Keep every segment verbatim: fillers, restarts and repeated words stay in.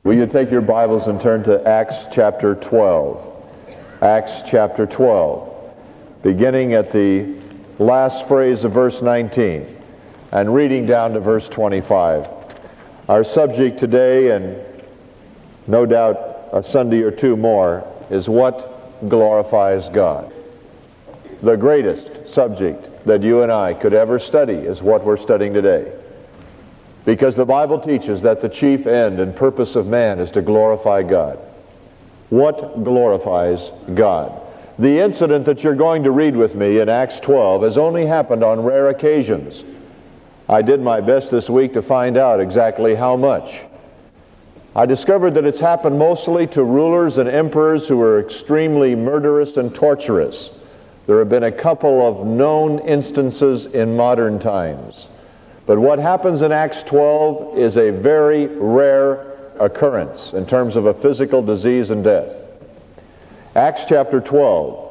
Will you take your Bibles and turn to Acts chapter twelve? Acts chapter twelve, beginning at the last phrase of verse nineteen and reading down to verse twenty-five. Our subject today, and no doubt a Sunday or two more, is what glorifies God. The greatest subject that you and I could ever study is what we're studying today. Because the Bible teaches that the chief end and purpose of man is to glorify God. What glorifies God? The incident that you're going to read with me in Acts twelve has only happened on rare occasions. I did my best this week to find out exactly how much. I discovered that it's happened mostly to rulers and emperors who were extremely murderous and torturous. There have been a couple of known instances in modern times. But what happens in Acts twelve is a very rare occurrence in terms of a physical disease and death. Acts chapter twelve,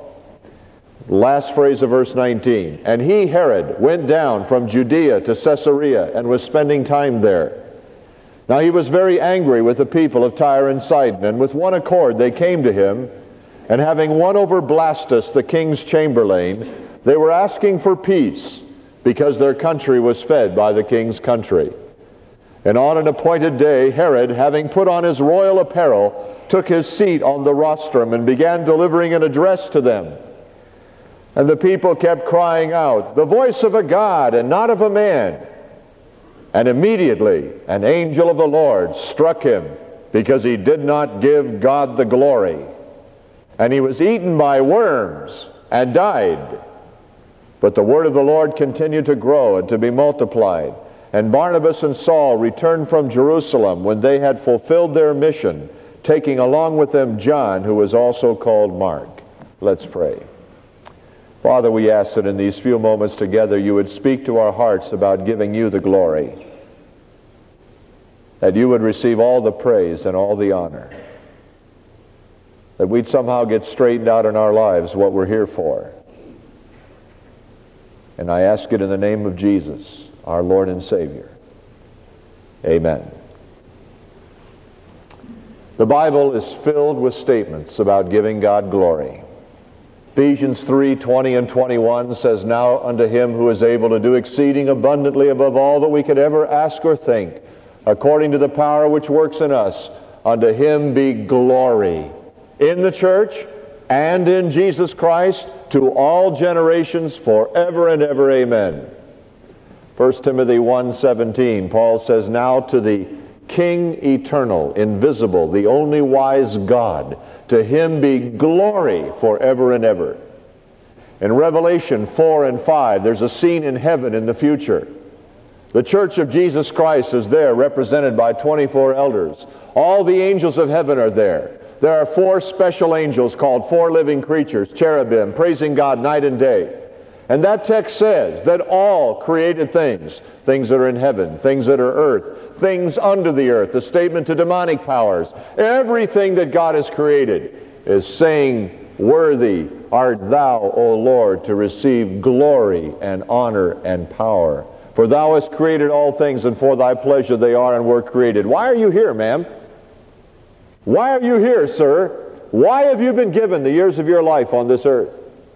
last phrase of verse nineteen. And he, Herod, went down from Judea to Caesarea and was spending time there. Now he was very angry with the people of Tyre and Sidon, and with one accord they came to him, and having won over Blastus, the king's chamberlain, they were asking for peace, because their country was fed by the king's country. And on an appointed day, Herod, having put on his royal apparel, took his seat on the rostrum and began delivering an address to them. And the people kept crying out, "The voice of a God and not of a man." And immediately an angel of the Lord struck him, because he did not give God the glory. And he was eaten by worms and died. But the word of the Lord continued to grow and to be multiplied. And Barnabas and Saul returned from Jerusalem when they had fulfilled their mission, taking along with them John, who was also called Mark. Let's pray. Father, we ask that in these few moments together you would speak to our hearts about giving you the glory, that you would receive all the praise and all the honor, that we'd somehow get straightened out in our lives what we're here for. And I ask it in the name of Jesus, our Lord and Savior. Amen. The Bible is filled with statements about giving God glory. Ephesians three, twenty and twenty-one says, "Now unto him who is able to do exceeding abundantly above all that we could ever ask or think, according to the power which works in us, unto him be glory in the church and in Jesus Christ to all generations forever and ever. Amen." First Timothy one seventeen, Paul says, "Now to the King eternal, invisible, the only wise God, to him be glory forever and ever." In Revelation four and five, there's a scene in heaven in the future. The Church of Jesus Christ is there, represented by twenty-four elders. All the angels of heaven are there. There are four special angels called four living creatures, cherubim, praising God night and day. And that text says that all created things, things that are in heaven, things that are earth, things under the earth, the statement to demonic powers, everything that God has created is saying, "Worthy art thou, O Lord, to receive glory and honor and power. For thou hast created all things, and for thy pleasure they are and were created." Why are you here, ma'am? Why are you here, sir? Why have you been given the years of your life on this earth?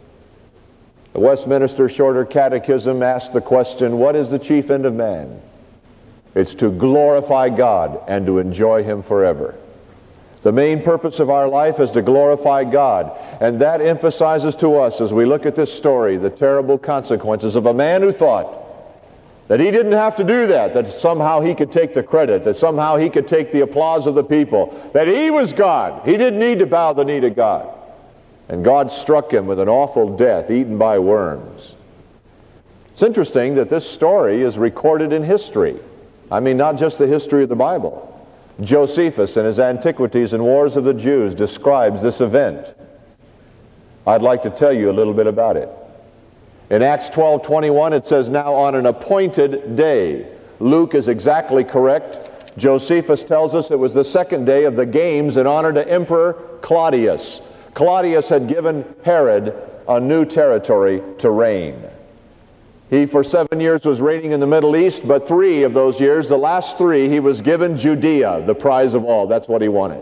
The Westminster Shorter Catechism asks the question, what is the chief end of man? It's to glorify God and to enjoy him forever. The main purpose of our life is to glorify God, and that emphasizes to us, as we look at this story, the terrible consequences of a man who thought that he didn't have to do that, that somehow he could take the credit, that somehow he could take the applause of the people, that he was God. He didn't need to bow the knee to God. And God struck him with an awful death, eaten by worms. It's interesting that this story is recorded in history. I mean, not just the history of the Bible. Josephus, in his Antiquities and Wars of the Jews, describes this event. I'd like to tell you a little bit about it. In Acts twelve twenty-one, it says, "Now on an appointed day." Luke is exactly correct. Josephus tells us it was the second day of the games in honor to Emperor Claudius. Claudius had given Herod a new territory to reign. He, for seven years, was reigning in the Middle East, but three of those years, the last three, he was given Judea, the prize of all. That's what he wanted.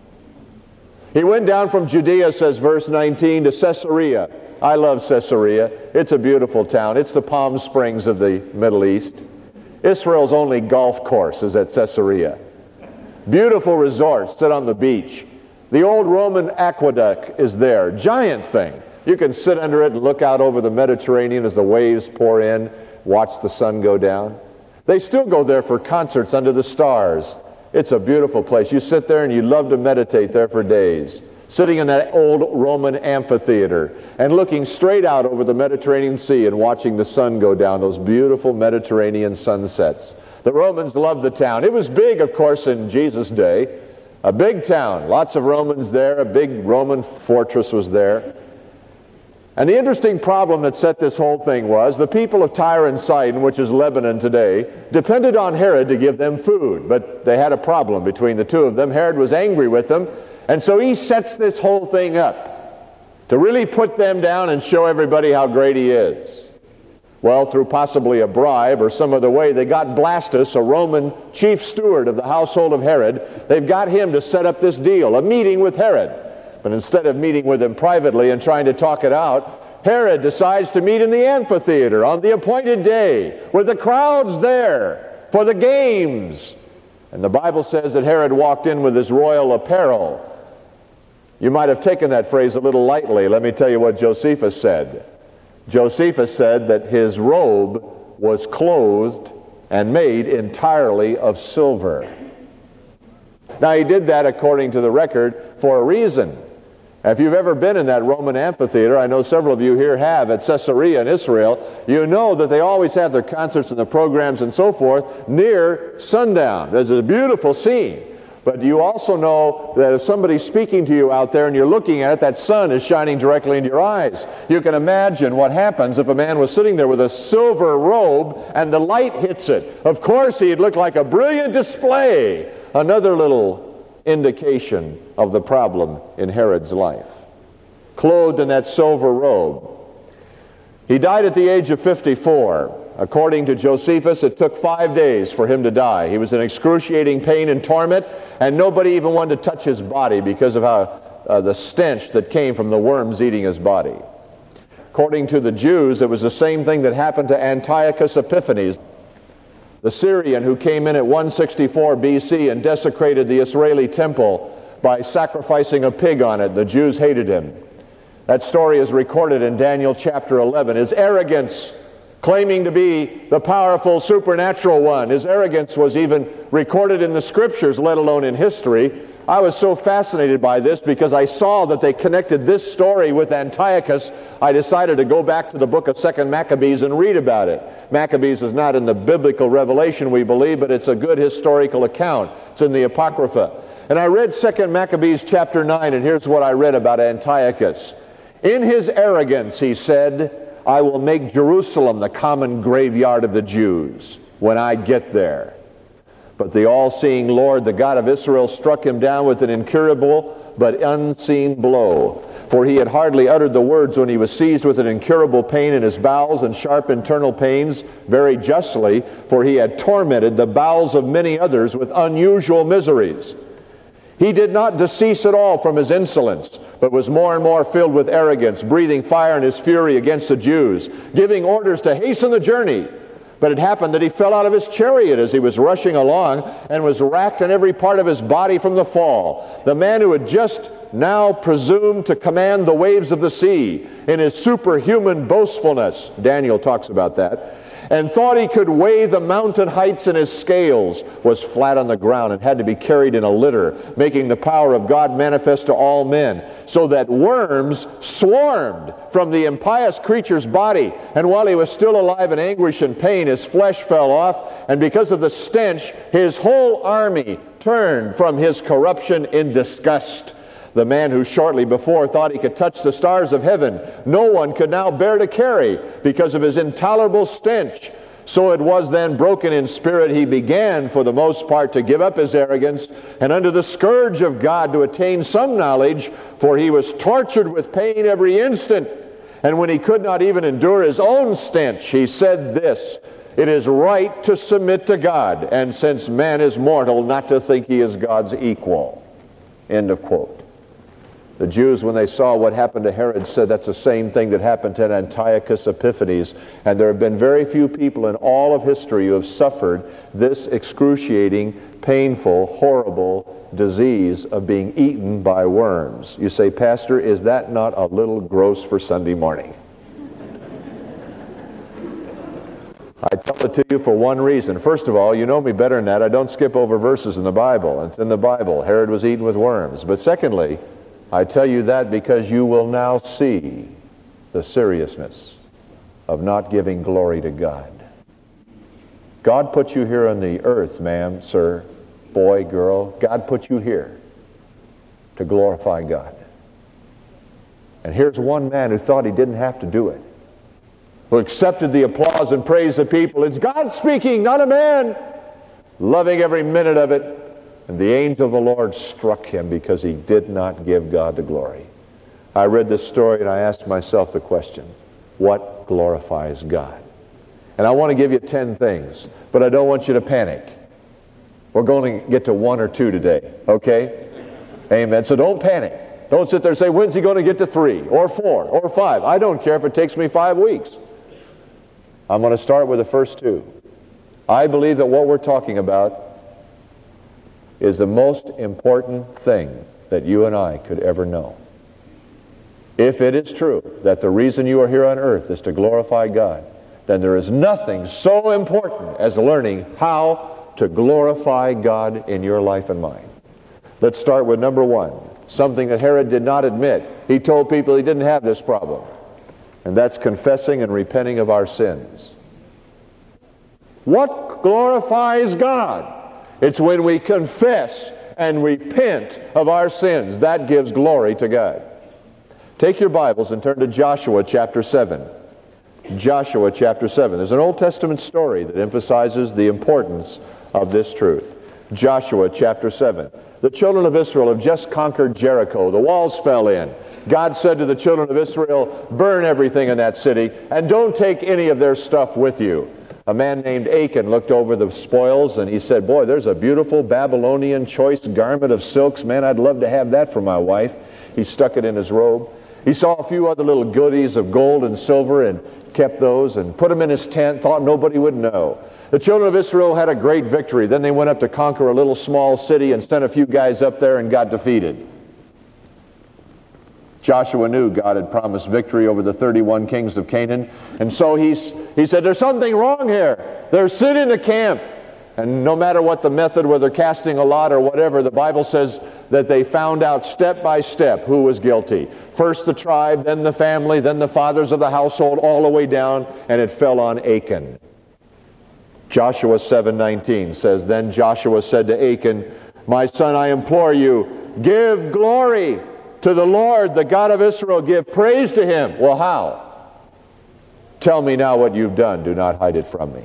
He went down from Judea, says verse nineteen, to Caesarea. I love Caesarea. It's a beautiful town. It's the Palm Springs of the Middle East. Israel's only golf course is at Caesarea. Beautiful resorts sit on the beach. The old Roman aqueduct is there. Giant thing. You can sit under it and look out over the Mediterranean as the waves pour in, watch the sun go down. They still go there for concerts under the stars. It's a beautiful place. You sit there and you love to meditate there for days, sitting in that old Roman amphitheater and looking straight out over the Mediterranean Sea and watching the sun go down, those beautiful Mediterranean sunsets. The Romans loved the town. It was big, of course, in Jesus' day. A big town. Lots of Romans there. A big Roman fortress was there. And the interesting problem that set this whole thing was the people of Tyre and Sidon, which is Lebanon today, depended on Herod to give them food. But they had a problem between the two of them. Herod was angry with them. And so he sets this whole thing up to really put them down and show everybody how great he is. Well, through possibly a bribe or some other way, they got Blastus, a Roman chief steward of the household of Herod. They've got him to set up this deal, a meeting with Herod. But instead of meeting with him privately and trying to talk it out, Herod decides to meet in the amphitheater on the appointed day with the crowds there for the games. And the Bible says that Herod walked in with his royal apparel. You might have taken that phrase a little lightly. Let me tell you what Josephus said. Josephus said that his robe was clothed and made entirely of silver. Now, he did that, according to the record, for a reason. If you've ever been in that Roman amphitheater, I know several of you here have, at Caesarea in Israel, you know that they always have their concerts and the programs and so forth near sundown. There's a beautiful scene. But you also know that if somebody's speaking to you out there and you're looking at it, that sun is shining directly into your eyes. You can imagine what happens if a man was sitting there with a silver robe and the light hits it. Of course, he'd look like a brilliant display. Another little indication of the problem in Herod's life. Clothed in that silver robe. He died at the age of fifty-four. According to Josephus, it took five days for him to die. He was in excruciating pain and torment, and nobody even wanted to touch his body because of how uh, the stench that came from the worms eating his body. According to the Jews, it was the same thing that happened to Antiochus Epiphanes, the Syrian who came in at one sixty-four B C and desecrated the Israeli temple by sacrificing a pig on it. The Jews hated him. That story is recorded in Daniel chapter eleven. His arrogance, claiming to be the powerful supernatural one, his arrogance was even recorded in the scriptures, let alone in history. I was so fascinated by this because I saw that they connected this story with Antiochus. I decided to go back to the book of Second Maccabees and read about it. Maccabees is not in the biblical revelation, we believe, but it's a good historical account. It's in the Apocrypha. And I read Second Maccabees chapter nine, and here's what I read about Antiochus. In his arrogance, he said, I will make Jerusalem the common graveyard of the Jews when I get there. But the all-seeing Lord, the God of Israel, struck him down with an incurable but unseen blow. For he had hardly uttered the words when he was seized with an incurable pain in his bowels and sharp internal pains, very justly, for he had tormented the bowels of many others with unusual miseries. He did not decease at all from his insolence, but was more and more filled with arrogance, breathing fire in his fury against the Jews, giving orders to hasten the journey. But it happened that he fell out of his chariot as he was rushing along and was racked in every part of his body from the fall. The man who had just now presumed to command the waves of the sea in his superhuman boastfulness, Daniel talks about that, and thought he could weigh the mountain heights in his scales, was flat on the ground and had to be carried in a litter, making the power of God manifest to all men, so that worms swarmed from the impious creature's body. And while he was still alive in anguish and pain, his flesh fell off, and because of the stench, his whole army turned from his corruption in disgust. The man who shortly before thought he could touch the stars of heaven, no one could now bear to carry because of his intolerable stench. So it was then, broken in spirit, he began for the most part to give up his arrogance and under the scourge of God to attain some knowledge, for he was tortured with pain every instant. And when he could not even endure his own stench, he said this, "It is right to submit to God, and since man is mortal, not to think he is God's equal." End of quote. The Jews, when they saw what happened to Herod, said that's the same thing that happened to Antiochus Epiphanes. And there have been very few people in all of history who have suffered this excruciating, painful, horrible disease of being eaten by worms. You say, "Pastor, is that not a little gross for Sunday morning?" I tell it to you for one reason. First of all, you know me better than that. I don't skip over verses in the Bible. It's in the Bible. Herod was eaten with worms. But secondly, I tell you that because you will now see the seriousness of not giving glory to God. God put you here on the earth, ma'am, sir, boy, girl. God put you here to glorify God. And here's one man who thought he didn't have to do it, who accepted the applause and praise of people. It's God speaking, not a man, loving every minute of it. And the angel of the Lord struck him because he did not give God the glory. I read this story and I asked myself the question, what glorifies God? And I want to give you ten things, but I don't want you to panic. We're going to get to one or two today, okay? Amen. So don't panic. Don't sit there and say, when's he going to get to three or four or five? I don't care if it takes me five weeks. I'm going to start with the first two. I believe that what we're talking about is the most important thing that you and I could ever know. If it is true that the reason you are here on earth is to glorify God, then there is nothing so important as learning how to glorify God in your life and mine. Let's start with number one, something that Herod did not admit. He told people he didn't have this problem, and that's confessing and repenting of our sins. What glorifies God? It's when we confess and repent of our sins. That gives glory to God. Take your Bibles and turn to Joshua chapter seven. Joshua chapter seven. There's an Old Testament story that emphasizes the importance of this truth. Joshua chapter seven. The children of Israel have just conquered Jericho. The walls fell in. God said to the children of Israel, burn everything in that city and don't take any of their stuff with you. A man named Achan looked over the spoils and he said, boy, there's a beautiful Babylonian choice garment of silks. Man, I'd love to have that for my wife. He stuck it in his robe. He saw a few other little goodies of gold and silver and kept those and put them in his tent, thought nobody would know. The children of Israel had a great victory. Then they went up to conquer a little small city and sent a few guys up there and got defeated. Joshua knew God had promised victory over the thirty-one kings of Canaan. And so he's, he said, there's something wrong here. They're sitting in the camp. And no matter what the method, whether casting a lot or whatever, the Bible says that they found out step by step who was guilty. First the tribe, then the family, then the fathers of the household, all the way down, and it fell on Achan. Joshua seven nineteen says, then Joshua said to Achan, my son, I implore you, give glory to the Lord, the God of Israel. Give praise to Him. Well, how? Tell me now what you've done. Do not hide it from me.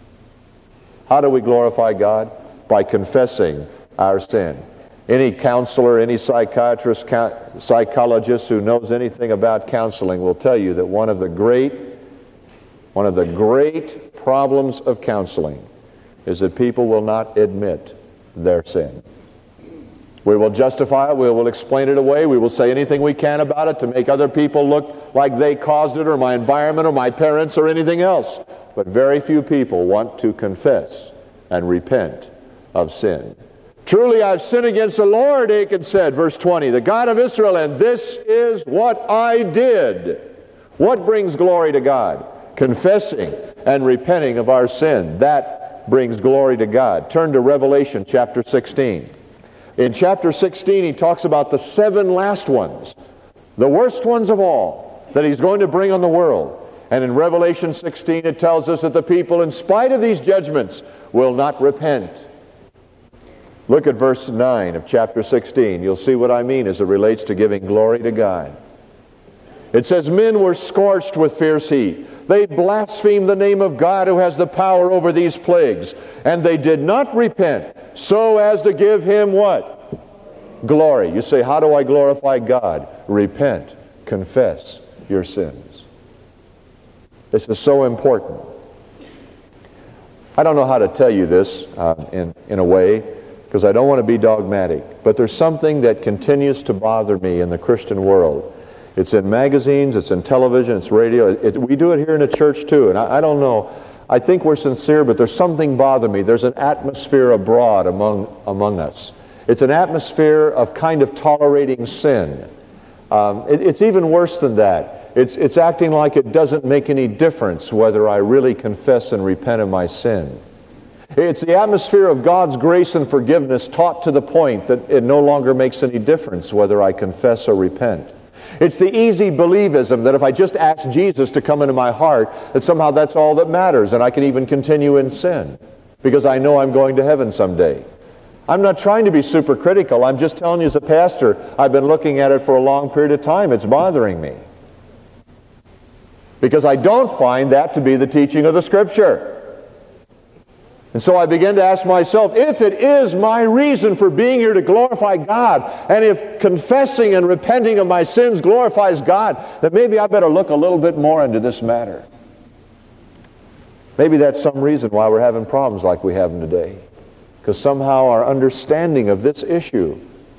How do we glorify God? By confessing our sin. Any counselor, any psychiatrist, psychologist who knows anything about counseling will tell you that one of the great, one of the great problems of counseling is that people will not admit their sin. We will justify it, we will explain it away, we will say anything we can about it to make other people look like they caused it, or my environment, or my parents, or anything else. But very few people want to confess and repent of sin. Truly I've sinned against the Lord, Achan said, verse twenty, the God of Israel, and this is what I did. What brings glory to God? Confessing and repenting of our sin. That brings glory to God. Turn to Revelation chapter sixteen. In chapter sixteen, he talks about the seven last ones, the worst ones of all, that he's going to bring on the world. And in Revelation sixteen, it tells us that the people, in spite of these judgments, will not repent. Look at verse nine of chapter sixteen. You'll see what I mean as it relates to giving glory to God. It says, men were scorched with fierce heat. They blasphemed the name of God who has the power over these plagues. And they did not repent so as to give Him what? Glory. You say, how do I glorify God? Repent. Confess your sins. This is so important. I don't know how to tell you this uh, in, in a way, because I don't want to be dogmatic, but there's something that continues to bother me in the Christian world. It's in magazines, it's in television, it's radio. It, we do it here in the church too, and I, I don't know. I think we're sincere, but there's something bothering me. There's an atmosphere abroad among among us. It's an atmosphere of kind of tolerating sin. Um, it, it's even worse than that. It's, it's acting like it doesn't make any difference whether I really confess and repent of my sin. It's the atmosphere of God's grace and forgiveness taught to the point that it no longer makes any difference whether I confess or repent. It's the easy believism that if I just ask Jesus to come into my heart, that somehow that's all that matters and I can even continue in sin because I know I'm going to heaven someday. I'm not trying to be super critical. I'm just telling you as a pastor, I've been looking at it for a long period of time. It's bothering me. Because I don't find that to be the teaching of the Scripture. And so I begin to ask myself, if it is my reason for being here to glorify God, and if confessing and repenting of my sins glorifies God, then maybe I better look a little bit more into this matter. Maybe that's some reason why we're having problems like we have them today. Because somehow our understanding of this issue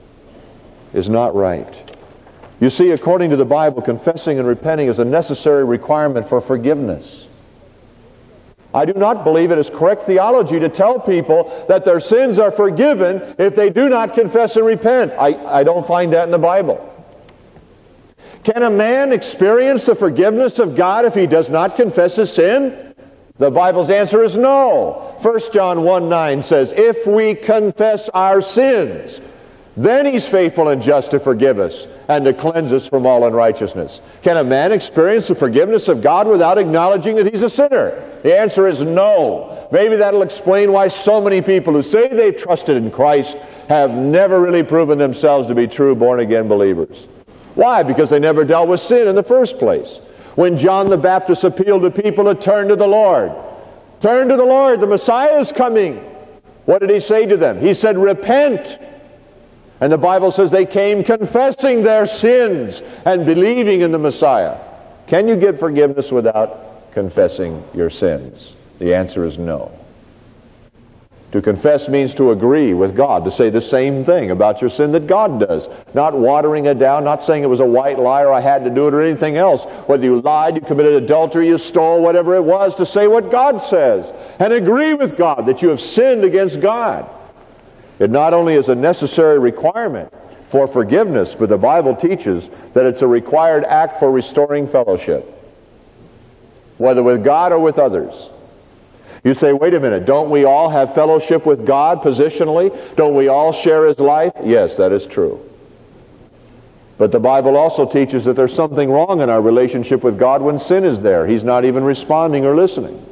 is not right. You see, according to the Bible, confessing and repenting is a necessary requirement for forgiveness. I do not believe it is correct theology to tell people that their sins are forgiven if they do not confess and repent. I, I don't find that in the Bible. Can a man experience the forgiveness of God if he does not confess his sin? The Bible's answer is no. First John one nine says, if we confess our sins, then He's faithful and just to forgive us and to cleanse us from all unrighteousness. Can a man experience the forgiveness of God without acknowledging that he's a sinner? The answer is no. Maybe that'll explain why so many people who say they've trusted in Christ have never really proven themselves to be true born-again believers. Why? Because they never dealt with sin in the first place. When John the Baptist appealed to people to turn to the Lord, turn to the Lord, the Messiah is coming. What did he say to them? He said, repent. And the Bible says they came confessing their sins and believing in the Messiah. Can you get forgiveness without confessing your sins? The answer is no. To confess means to agree with God, to say the same thing about your sin that God does. Not watering it down, not saying it was a white lie or I had to do it or anything else. Whether you lied, you committed adultery, you stole, whatever it was, to say what God says and agree with God that you have sinned against God. It not only is a necessary requirement for forgiveness, but the Bible teaches that it's a required act for restoring fellowship, whether with God or with others. You say, wait a minute, don't we all have fellowship with God positionally? Don't we all share His life? Yes, that is true. But the Bible also teaches that there's something wrong in our relationship with God when sin is there. He's not even responding or listening.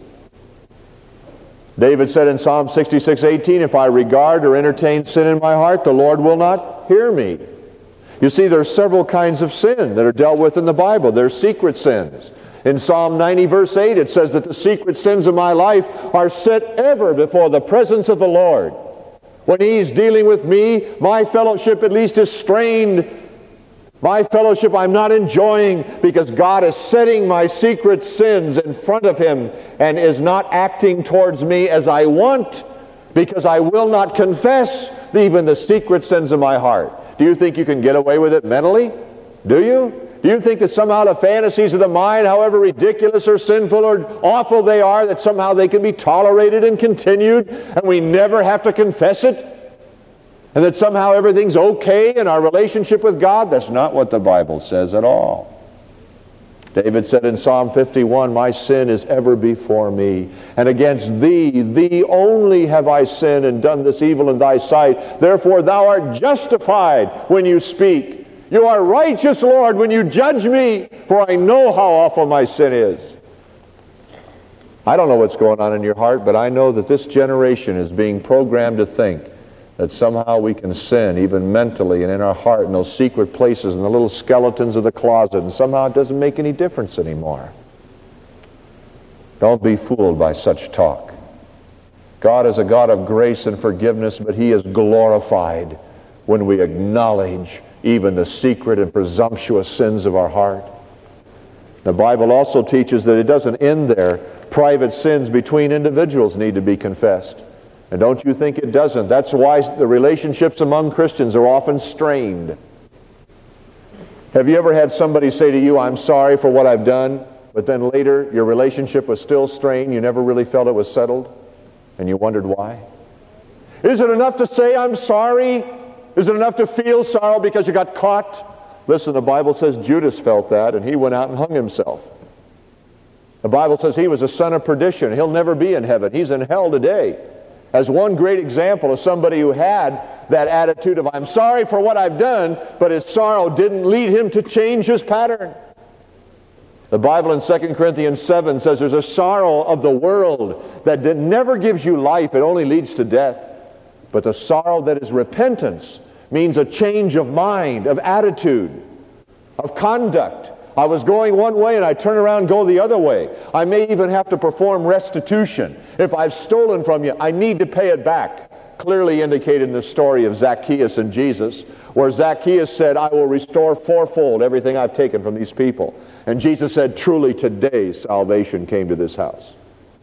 David said in Psalm sixty-six eighteen, if I regard or entertain sin in my heart, the Lord will not hear me. You see, there are several kinds of sin that are dealt with in the Bible. There's secret sins. In Psalm ninety verse eight, it says that the secret sins of my life are set ever before the presence of the Lord. When He's dealing with me, my fellowship at least is strained. My fellowship I'm not enjoying because God is setting my secret sins in front of Him and is not acting towards me as I want because I will not confess even the secret sins of my heart. Do you think you can get away with it mentally? Do you? Do you think that somehow the fantasies of the mind, however ridiculous or sinful or awful they are, that somehow they can be tolerated and continued and we never have to confess it? And that somehow everything's okay in our relationship with God? That's not what the Bible says at all. David said in Psalm fifty-one, my sin is ever before me, and against Thee, Thee only have I sinned and done this evil in Thy sight. Therefore Thou art justified when You speak. You are righteous, Lord, when You judge me, for I know how awful my sin is. I don't know what's going on in your heart, but I know that this generation is being programmed to think that somehow we can sin, even mentally and in our heart, in those secret places, in the little skeletons of the closet, and somehow it doesn't make any difference anymore. Don't be fooled by such talk. God is a God of grace and forgiveness, but He is glorified when we acknowledge even the secret and presumptuous sins of our heart. The Bible also teaches that it doesn't end there. Private sins between individuals need to be confessed. And don't you think it doesn't? That's why the relationships among Christians are often strained. Have you ever had somebody say to you, "I'm sorry for what I've done," but then later your relationship was still strained, you never really felt it was settled, and you wondered why? Is it enough to say, "I'm sorry"? Is it enough to feel sorrow because you got caught? Listen, the Bible says Judas felt that, and he went out and hung himself. The Bible says he was a son of perdition. He'll never be in heaven. He's in hell today. As one great example of somebody who had that attitude of, "I'm sorry for what I've done," but his sorrow didn't lead him to change his pattern. The Bible in Second Corinthians seven says there's a sorrow of the world that never gives you life. It only leads to death. But the sorrow that is repentance means a change of mind, of attitude, of conduct. I was going one way and I turn around and go the other way. I may even have to perform restitution. If I've stolen from you, I need to pay it back. Clearly indicated in the story of Zacchaeus and Jesus, where Zacchaeus said, "I will restore fourfold everything I've taken from these people." And Jesus said, "Truly today salvation came to this house."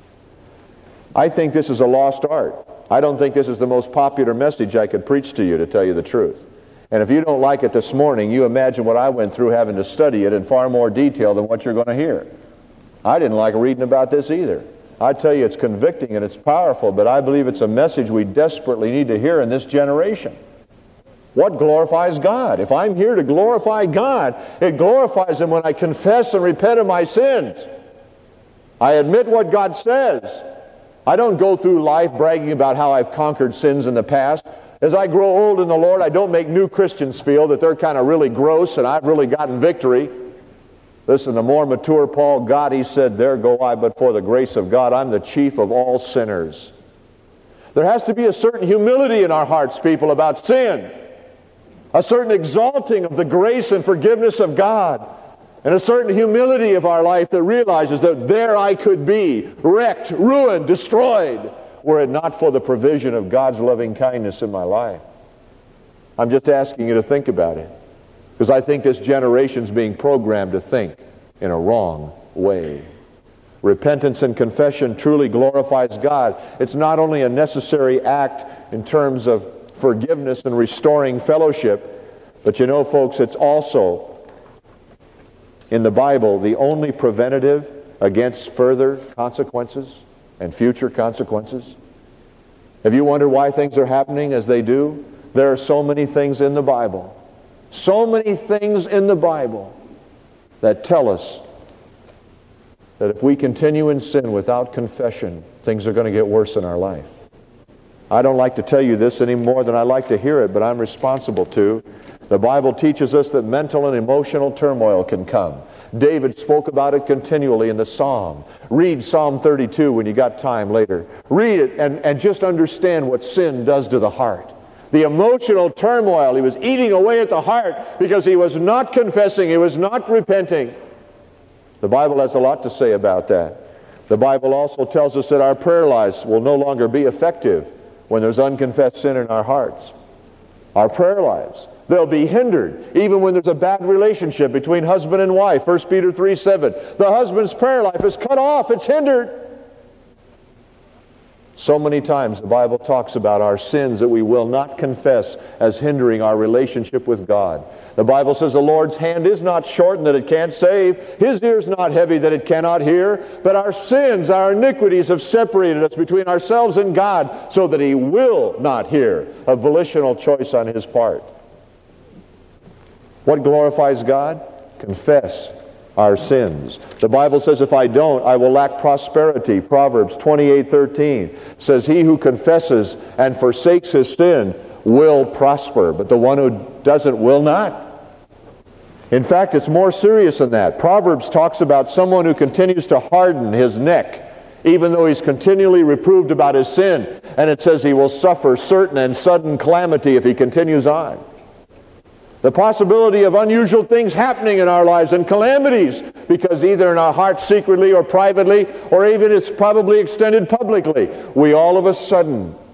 I think this is a lost art. I don't think this is the most popular message I could preach to you, to tell you the truth. And if you don't like it this morning, you imagine what I went through having to study it in far more detail than what you're going to hear. I didn't like reading about this either. I tell you, it's convicting and it's powerful, but I believe it's a message we desperately need to hear in this generation. What glorifies God? If I'm here to glorify God, it glorifies Him when I confess and repent of my sins. I admit what God says. I don't go through life bragging about how I've conquered sins in the past. As I grow old in the Lord, I don't make new Christians feel that they're kind of really gross and I've really gotten victory. Listen, the more mature Paul got, he said, "There go I, but for the grace of God, I'm the chief of all sinners." There has to be a certain humility in our hearts, people, about sin. A certain exalting of the grace and forgiveness of God. And a certain humility of our life that realizes that there I could be, wrecked, ruined, destroyed, were it not for the provision of God's loving kindness in my life. I'm just asking you to think about it, because I think this generation's being programmed to think in a wrong way. Repentance and confession truly glorifies God. It's not only a necessary act in terms of forgiveness and restoring fellowship, but you know, folks, it's also, in the Bible, the only preventative against further consequences and future consequences. Have you wondered why things are happening as they do? There are so many things in the Bible, so many things in the Bible that tell us that if we continue in sin without confession, things are going to get worse in our life. I don't like to tell you this any more than I like to hear it, but I'm responsible to. The Bible teaches us that mental and emotional turmoil can come. David spoke about it continually in the Psalm. Read Psalm thirty-two when you got time later. Read it and, and just understand what sin does to the heart. The emotional turmoil, he was eating away at the heart because he was not confessing, he was not repenting. The Bible has a lot to say about that. The Bible also tells us that our prayer lives will no longer be effective when there's unconfessed sin in our hearts. Our prayer lives, they'll be hindered even when there's a bad relationship between husband and wife. First Peter three seven. The husband's prayer life is cut off. It's hindered. So many times the Bible talks about our sins that we will not confess as hindering our relationship with God. The Bible says the Lord's hand is not shortened that it can't save. His ear is not heavy that it cannot hear. But our sins, our iniquities have separated us between ourselves and God so that He will not hear a volitional choice on His part. What glorifies God? Confess our sins. The Bible says, if I don't, I will lack prosperity. Proverbs twenty-eight thirteen says, he who confesses and forsakes his sin will prosper, but the one who doesn't will not. In fact, it's more serious than that. Proverbs talks about someone who continues to harden his neck, even though he's continually reproved about his sin, and it says he will suffer certain and sudden calamity if he continues on. The possibility of unusual things happening in our lives and calamities, because either in our hearts secretly or privately, or even it's probably extended publicly, we all of a sudden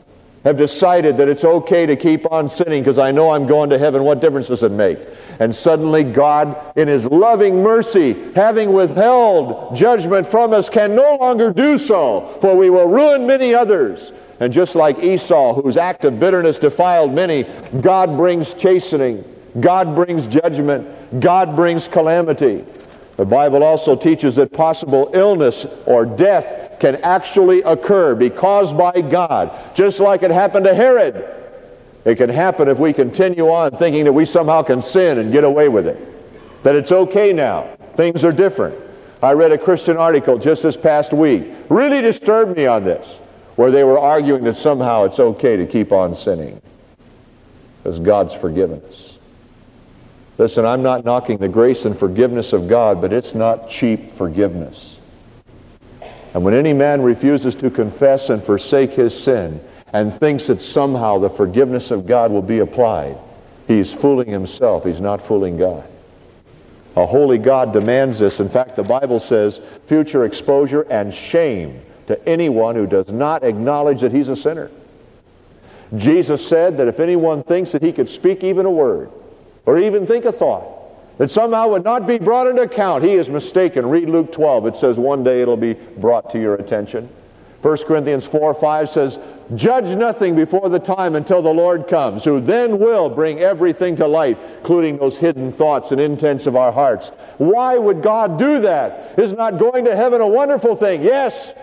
have decided that it's okay to keep on sinning because I know I'm going to heaven. What difference does it make? And suddenly God, in His loving mercy, having withheld judgment from us, can no longer do so, for we will ruin many others. And just like Esau, whose act of bitterness defiled many, God brings chastening. God brings judgment. God brings calamity. The Bible also teaches that possible illness or death can actually occur, be caused by God, just like it happened to Herod. It can happen if we continue on thinking that we somehow can sin and get away with it. That it's okay now. Things are different. I read a Christian article just this past week. Really disturbed me on this, where they were arguing that somehow it's okay to keep on sinning because God's forgiven us. Listen, I'm not knocking the grace and forgiveness of God, but it's not cheap forgiveness. And when any man refuses to confess and forsake his sin and thinks that somehow the forgiveness of God will be applied, he's fooling himself. He's not fooling God. A holy God demands this. In fact, the Bible says future exposure and shame to anyone who does not acknowledge that he's a sinner. Jesus said that if anyone thinks that he could speak even a word, or even think a thought, that somehow would not be brought into account, he is mistaken. Read Luke twelve. It says one day it'll be brought to your attention. First Corinthians four five says, judge nothing before the time until the Lord comes, who then will bring everything to light, including those hidden thoughts and intents of our hearts. Why would God do that? Is not going to heaven a wonderful thing? Yes.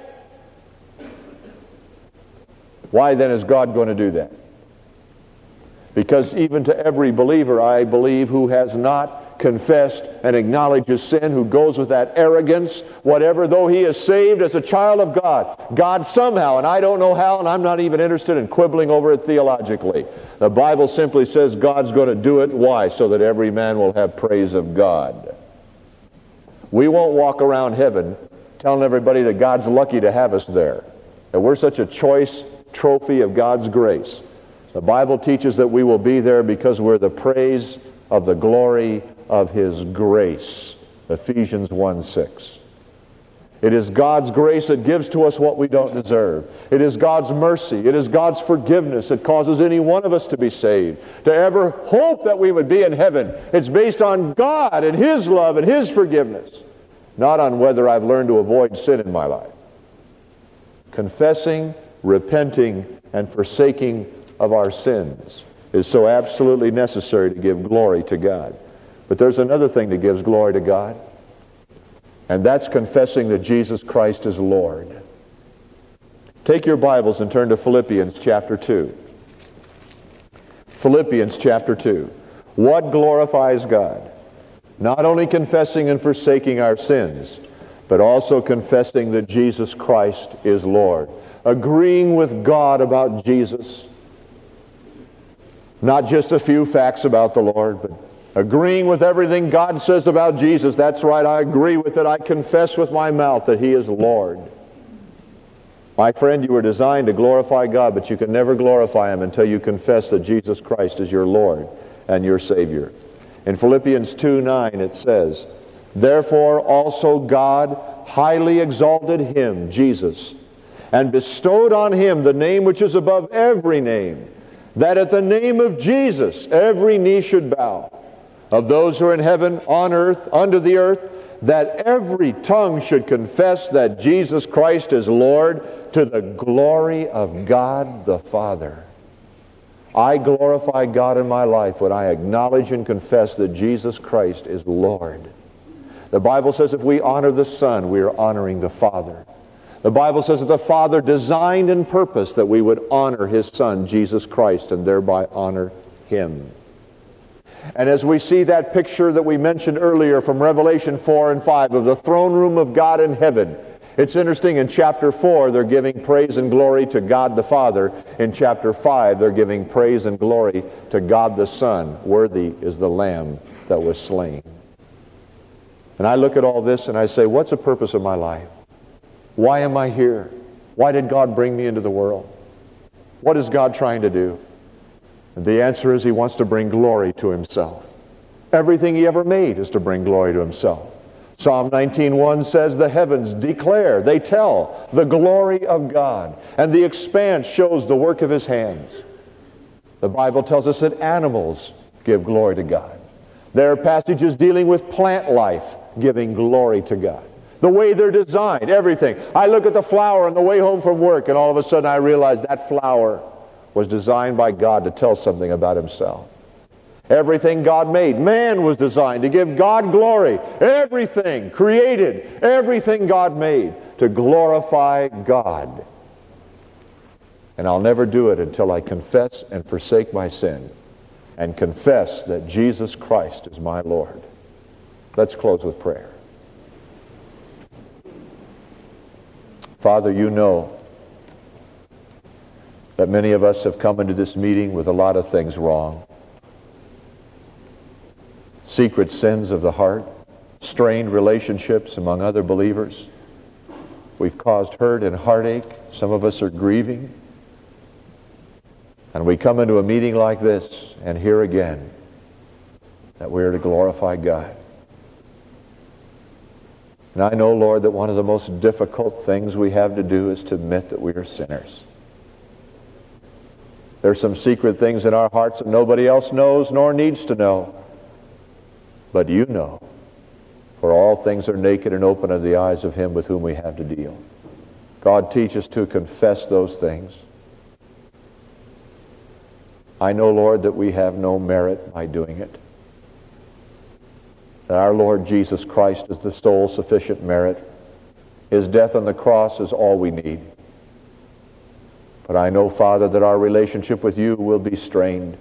Why then is God going to do that? Because even to every believer, I believe, who has not confessed and acknowledged his sin, who goes with that arrogance, whatever, though he is saved as a child of God, God somehow, and I don't know how, and I'm not even interested in quibbling over it theologically. The Bible simply says God's going to do it. Why? So that every man will have praise of God. We won't walk around heaven telling everybody that God's lucky to have us there, that we're such a choice trophy of God's grace. The Bible teaches that we will be there because we're the praise of the glory of His grace. Ephesians one six. It is God's grace that gives to us what we don't deserve. It is God's mercy. It is God's forgiveness that causes any one of us to be saved. To ever hope that we would be in heaven, it's based on God and His love and His forgiveness, not on whether I've learned to avoid sin in my life. Confessing, repenting, and forsaking of our sins is so absolutely necessary to give glory to God. But there's another thing that gives glory to God, and that's confessing that Jesus Christ is Lord. Take your Bibles and turn to Philippians chapter two. Philippians chapter two. What glorifies God? Not only confessing and forsaking our sins, but also confessing that Jesus Christ is Lord. Agreeing with God about Jesus. Not just a few facts about the Lord, but agreeing with everything God says about Jesus. That's right, I agree with it. I confess with my mouth that He is Lord. My friend, you were designed to glorify God, but you can never glorify Him until you confess that Jesus Christ is your Lord and your Savior. In Philippians two nine it says, therefore also God highly exalted Him, Jesus, and bestowed on Him the name which is above every name, that at the name of Jesus every knee should bow, of those who are in heaven, on earth, under the earth, that every tongue should confess that Jesus Christ is Lord, to the glory of God the Father. I glorify God in my life when I acknowledge and confess that Jesus Christ is Lord. The Bible says if we honor the Son, we are honoring the Father. The Bible says that the Father designed and purposed that we would honor His Son, Jesus Christ, and thereby honor Him. And as we see that picture that we mentioned earlier from Revelation four and five of the throne room of God in heaven, it's interesting, in chapter four they're giving praise and glory to God the Father. In chapter five they're giving praise and glory to God the Son. Worthy is the Lamb that was slain. And I look at all this and I say, what's the purpose of my life? Why am I here? Why did God bring me into the world? What is God trying to do? And the answer is He wants to bring glory to Himself. Everything He ever made is to bring glory to Himself. Psalm nineteen one says, the heavens declare, they tell the glory of God, and the expanse shows the work of His hands. The Bible tells us that animals give glory to God. There are passages dealing with plant life giving glory to God. The way they're designed, everything. I look at the flower on the way home from work, and all of a sudden I realize that flower was designed by God to tell something about Himself. Everything God made, man was designed to give God glory. Everything created, everything God made to glorify God. And I'll never do it until I confess and forsake my sin and confess that Jesus Christ is my Lord. Let's close with prayer. Father, you know that many of us have come into this meeting with a lot of things wrong. Secret sins of the heart, strained relationships among other believers. We've caused hurt and heartache. Some of us are grieving. And we come into a meeting like this and hear again that we are to glorify God. And I know, Lord, that one of the most difficult things we have to do is to admit that we are sinners. There's some secret things in our hearts that nobody else knows nor needs to know. But you know, for all things are naked and open of the eyes of Him with whom we have to deal. God, teach us to confess those things. I know, Lord, that we have no merit by doing it. That our Lord Jesus Christ is the sole sufficient merit. His death on the cross is all we need. But I know, Father, that our relationship with you will be strained.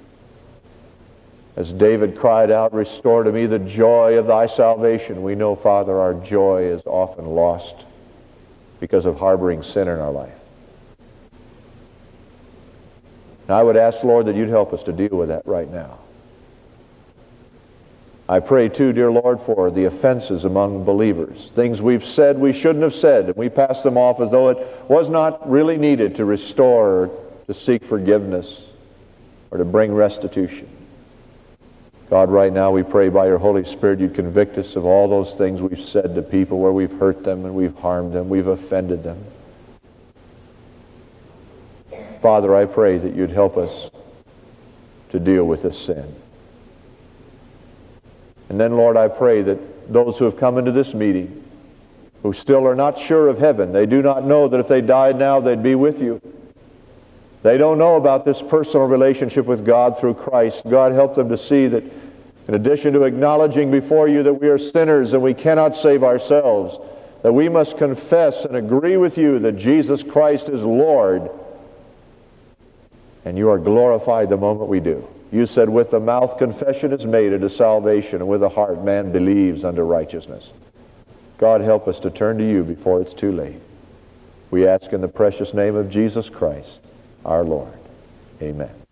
As David cried out, restore to me the joy of thy salvation. We know, Father, our joy is often lost because of harboring sin in our life. And I would ask, Lord, that you'd help us to deal with that right now. I pray too, dear Lord, for the offenses among believers. Things we've said we shouldn't have said, and we pass them off as though it was not really needed to restore, or to seek forgiveness, or to bring restitution. God, right now we pray by your Holy Spirit you convict us of all those things we've said to people where we've hurt them and we've harmed them, we've offended them. Father, I pray that you'd help us to deal with this sin. And then, Lord, I pray that those who have come into this meeting, who still are not sure of heaven, they do not know that if they died now they'd be with you. They don't know about this personal relationship with God through Christ. God, help them to see that in addition to acknowledging before you that we are sinners and we cannot save ourselves, that we must confess and agree with you that Jesus Christ is Lord, and you are glorified the moment we do. You said, with the mouth confession is made unto salvation, and with the heart man believes unto righteousness. God, help us to turn to you before it's too late. We ask in the precious name of Jesus Christ, our Lord. Amen.